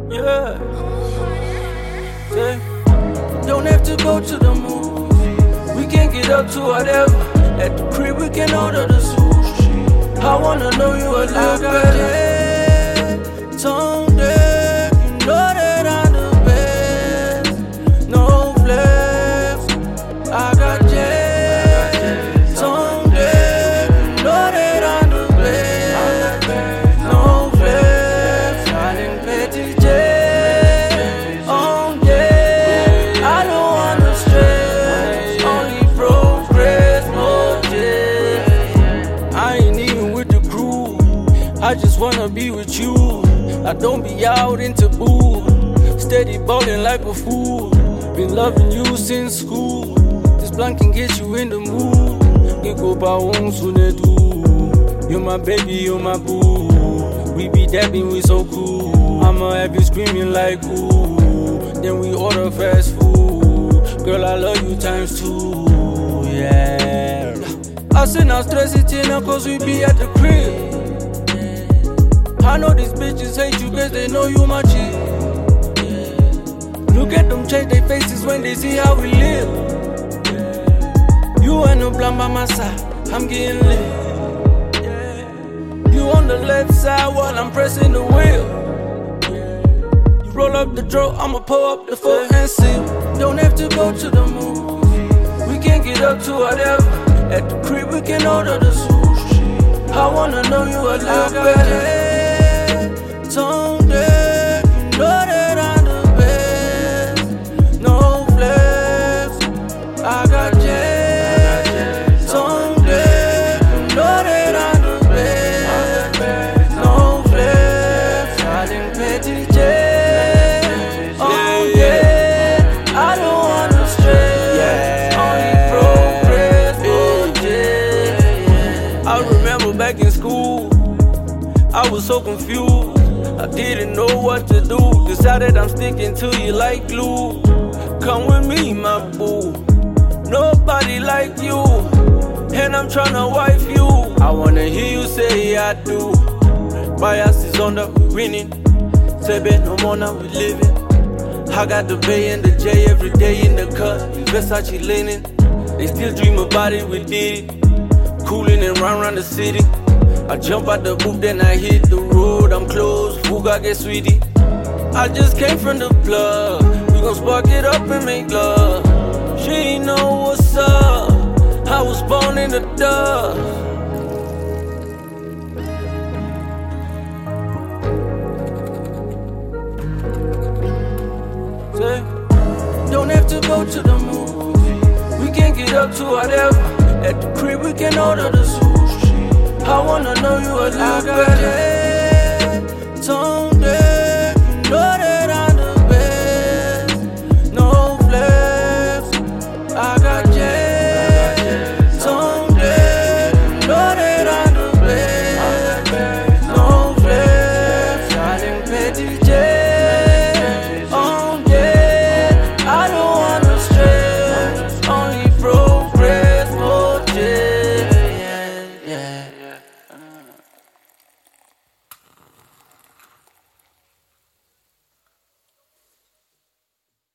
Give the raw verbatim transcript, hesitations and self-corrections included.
Yeah. Say, don't have to go to the movie. We can get up to whatever. At the crib we can order the sushi. I wanna know you a little better. Tone deaf, you know that I'm the best. No flex, I got jet. Tone deaf, you know that I'm the best. No flex, I didn't pay T J. Oh yeah, I don't wanna stress. Only progress, no jet. I ain't even with the crew. I just wanna be with you. I don't be out into boo. Steady ballin' like a fool. Been loving you since school. This blunt can get you in the mood. Iko pa wong sune do. You're my baby, you're my boo. We be dabbing, we so cool. I'ma have you screaming like ooh. Then we order fast food. Girl, I love you times two. Yeah. I say now stress it in cause we be at the crib. I know these bitches hate you cause they know you my chick. Look at them change their faces when they see how we live. You ain't no blunt by my side, I'm getting lit. You on the left side while I'm pressing the wheel. You roll up the draw, I'ma pull up the foot and seal. Don't have to go to the movie. We can get up to whatever. At the crib we can order the sushi. I wanna know you a little better. Tone deaf, you know that I'm the best. No flex, I got jet. Tone deaf, you know that I'm the best. No flex, I didn't pay T J. Oh yeah, I don't wanna stress. Only progress, oh yeah. I remember back in school, I was so confused. I didn't know what to do. Decided I'm sticking to you like glue. Come with me, my boo. Nobody like you, and I'm tryna wife you. I wanna hear you say I do. Bias is on the winning. Say bet no more now we living. I got the Bay and the J every day in the cut. Versace linen. They still dream about it, we did it. Coolin' and run around the city. I jump out the booth, then I hit the road. I'm close, Fuga get sweetie. I just came from the plug. We gon' spark it up and make love. She ain't know what's up. I was born in the dust. Say, don't have to go to the movie. We can get up to whatever. At the crib we can order the sushi. I wanna know you a little better. Tone